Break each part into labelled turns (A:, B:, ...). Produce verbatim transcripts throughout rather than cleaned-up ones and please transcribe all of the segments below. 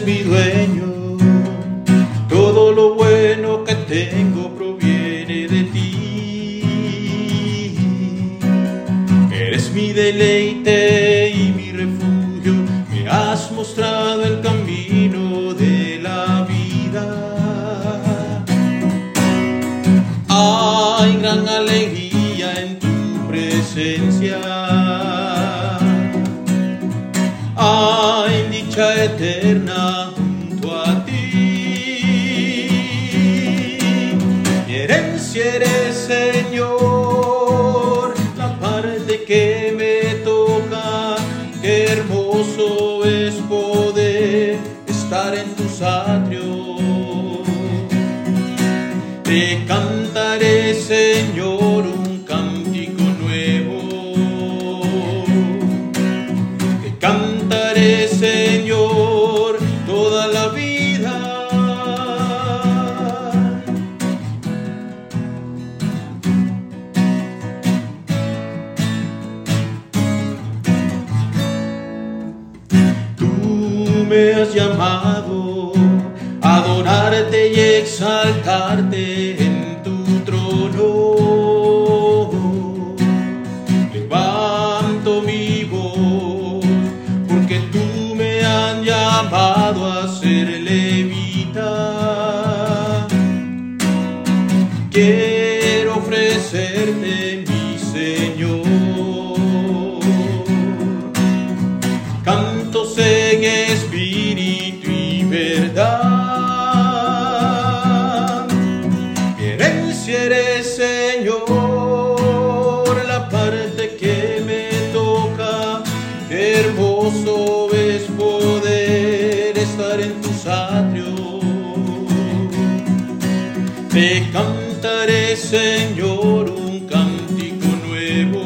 A: eres mi dueño, todo lo bueno que tengo proviene de ti. Eres mi deleite y mi refugio, me has mostrado el camino de la vida. Hay gran alegría en tu presencia, hay dicha eterna junto a ti. Mi herencia eres, Señor, la parte que me toca. Qué hermoso es poder estar en tus atrios. Te cantaré, Señor, un cántico nuevo. Te cantaré, Señor, toda la vida. Tú me has llamado a adorarte y exaltarte en tu trono. Levanto mi voz porque tú me has llamado a ser levita. Quiero ofrecerte, mi Señor, cantos en espíritu y verdad. Mi herencia eres, Señor, la parte que me toca. Qué hermoso es poder estar en tus atrios. Te cantaré, Señor, un cántico nuevo.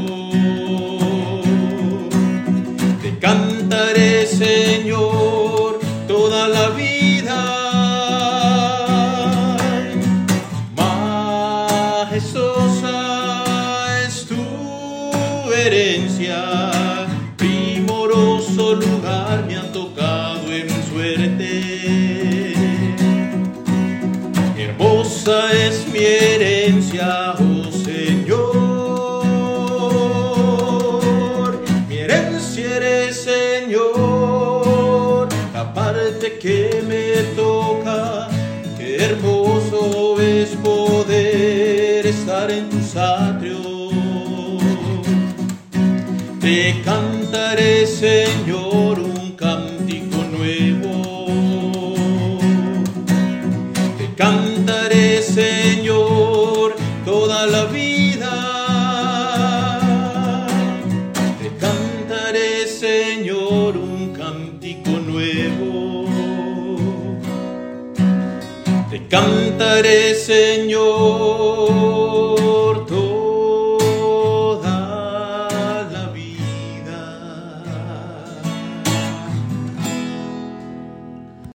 A: Te cantaré, Señor, toda la vida. Majestuosa es tu herencia, primoroso lugar me ha tocado en suerte. Hermosa es mi herencia, oh Señor. Mi herencia eres, Señor, la parte que me toca. Qué hermoso es poder estar en tus atrios. Te cantaré, Señor, un cántico nuevo. Te cantaré, Señor, toda la vida. Te cantaré, Señor, un cántico nuevo. Te cantaré, Señor.